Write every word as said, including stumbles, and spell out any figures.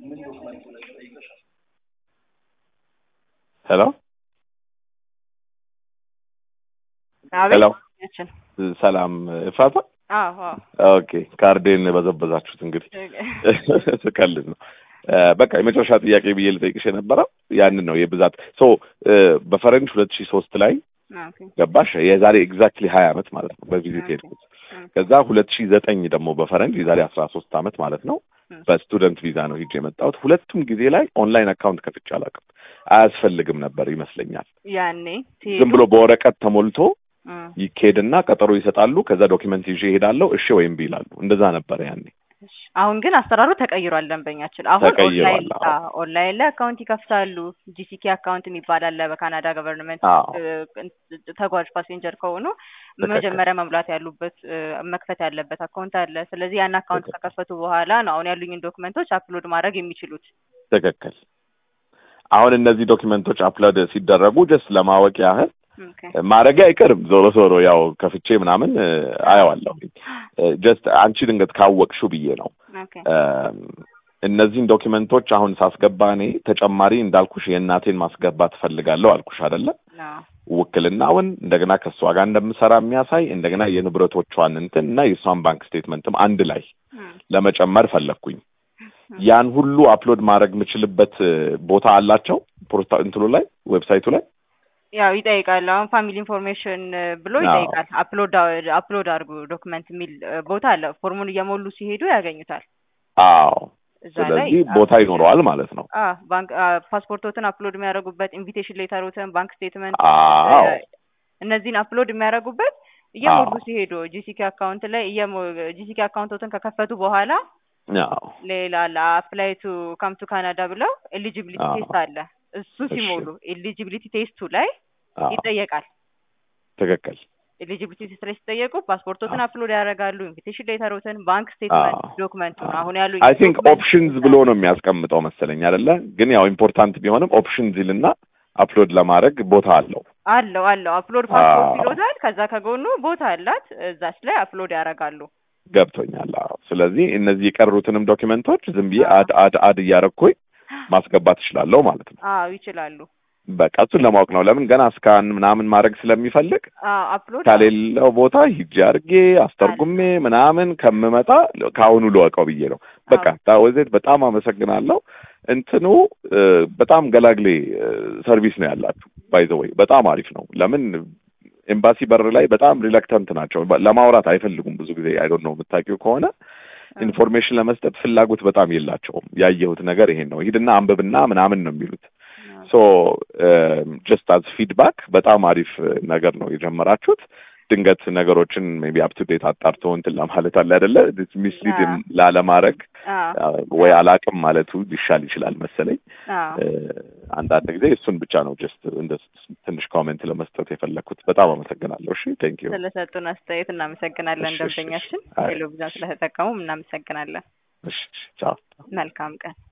Hello? Hello? ሰላም ፍራታ አዎ ኦኬ ካርዴን በዘበዛችሁት እንግዲህ ስቀልድ ነው በቃ የመጨረሻ ጥያቄ ብዬ ልጠይቅሽ የነበረው ያንን ነው የብዛት ሶ በፈረንጅ ሁለት ሺህ ሶስት ላይ ገባሽ የዛሬ ኤግዛክትሊ ሀያ አመት ማለት ነው በቪዚት ሄድኩት ከዛ ሁለት ሺህ ዘጠኝ ደግሞ በፈረንጅ የዛሬ አስራ ሶስት አመት ማለት ነው በስቱደንት ቪዛ ነው ሄጄ የመጣሁት ሁለቱም ጊዜ ላይ ኦንላይን አካውንት ከፍቼ አላውቅም አያስፈልግም ነበር ይመስለኛል ያኔ ዝም ብሎ በወረቀት ተሞልቶ ይኬድና ቀጠሮ ይሰጣሉ ከዛ ዶክመንት ይዤ ሄዳለሁ እሺ ወይም ቢላሉ እንደዛ ነበር ያኔ አሁን ግን አሰራሩ ተቀይሯል ደንበኛችን አሁን ኦንላይን ኦንላይን ላይ አካውንት ይከፍታሉ ጂሲኬ አካውንት የሚባል በካናዳ ገቨርንመንት ተጓዥ ፓሴንጀር ከሆኑ መጀመሪያ መሙላት ያሉበት መክፈት ያለበት አካውንት አለ ስለዚህ ያን አካውንት ከከፈቱ በኋላ ነው አሁን ያሉኝን ዶክመንቶች አፕሎድ ማድረግ የሚችሉት ትክክል አሁን እነዚህ ዶክመንቶች አፕሎድ ሲደረጉ ጀስት ለማወቅ ያህል ማረጋ አይቀርም ዞሮ ዞሮ ያው ከፍቼ ምናምን አያዋለሁ ጀስት አንቺ ድንገት ካወቅሽው ብዬ ነው እነዚህን ዶክመንቶች አሁን ሳስገባኔ ተጨማሪ እንዳልኩሽ የእናቴን ማስገባት ፈልጋለሁ አልኩሽ አይደለ ውክልናውን እንደገና ከሷ ጋር እንደምሰራ የሚያሳይ እንደገና የንብረቶቿን እንትን እና የሷን ባንክ ስቴትመንትም አንድ ላይ ለመጨመር ፈለኩኝ ያን ሁሉ አፕሎድ ማድረግ የምችልበት ቦታ አላቸው ፖርታል እንትሉ ላይ ዌብሳይቱ ላይ ያው ይጠይቃል አሁን ፋሚሊ ኢንፎርሜሽን ብሎ ይጠይቃል አፕሎድ አፕሎድ አድርጉ ዶክመንት የሚል ቦታ አለ ፎርሙን እየሞሉ ሲሄዱ ያገኙታል አዎ ስለዚህ ቦታ ይኖረዋል ማለት ነው አዎ ባንክ ፓስፖርቶትን አፕሎድ የሚያደርጉበት ኢንቪቴሽን ሌተሮትን ባንክ ስቴትመንት እነዚህን አፕሎድ የሚያደርጉበት እየሞሉ ሲሄዱ ጂሲኬ አካውንት ላይ ጂሲኬ አካውንቶትን ከከፈቱ በኋላ አዎ ሌላ አፕላይ ቱ ካም ቱ ካናዳ ብለው ኤሊጂቢሊቲ ቴስት አለ እሱ ሲሞሉ ኤሊጂቢሊቲ ቴስቱ ላይ ይጠየቃል ትክክል ኤሊጂቢሊቲ ቴስት ላይ ሲጠየቁ ፓስፖርቶትን አፕሎድ ያደርጋሉ ኢንቪቴሽን ሌተሮትን ባንክ ስቴትመንት ዶክመንቱን አሁን ያሉ አይ ቲንክ ኦፕሽንስ ብሎ ነው የሚያስቀምጠው መሰለኝ አይደለ ግን ያው ኢምፖርታንት ቢሆንም ኦፕሽንስ ይልና አፕሎድ ለማድረግ ቦታ አለው አለው አለው አፕሎድ ፓስፖርት ይሎታል ከዛ ከጎኑ ቦታ አላት እዛች ላይ አፕሎድ ያደርጋሉ ገብቶኛል አዎ ስለዚህ እነዚህ የቀሩትንም ዶክመንቶች ዝም ብዬ አድ አድ አድ እያረኩኝ ማስገባት ይችላልው ማለት ነው አዎ ይችላሉ በቃ እሱን ለማወቅ ነው ለምን ገና እስካን ምናምን ማድረግ ስለሚፈልግ አዎ አፕሎድ ካሌለው ቦታ ሂጅ አርጌ አስተርጉሜ ምናምን ከመመጣ ካሁኑ ልወቀው ብዬ ነው በቃ ታወዘት በጣም አመሰግናለሁ እንትኑ በጣም ገላግሌ ሰርቪስ ነው ያላችሁ ባይ ዘ ወይ በጣም አሪፍ ነው ለምን ኤምባሲ በር ላይ በጣም ሪላክታንት ናቸው ለማውራት አይፈልጉም ብዙ ጊዜ አይ ዶንት ኖ የምታውቂው ከሆነ ኢንፎርሜሽን ለመስጠት ፍላጎት በጣም የላቸውም ያየሁት ነገር ይሄን ነው ሂድና አንብብና ምናምን ነው የሚሉት ሶ ጀስት አዝ ፊድባክ በጣም አሪፍ ነገር ነው የጀመራችሁት ድንገት ነገሮችን ሜቢ አፕ ቱ ዴት አጣርቶ እንትን ለማለት አለ አይደለ ሚስሊድ ላለማድረግ ወይ አላቅም ማለቱ ይሻል ይችላል መሰለኝ አንዳንድ ጊዜ እሱን ብቻ ነው ጀስት እንደ ትንሽ ኮሜንት ለመስጠት የፈለኩት በጣም አመሰግናለሁ እሺ ቴንክ ዩ ስለሰጡን አስተያየት እናመሰግናለን ደንበኛችን ሄሎ ቪዛ ስለተጠቀሙ እናመሰግናለን እሺ ቻው መልካም ቀን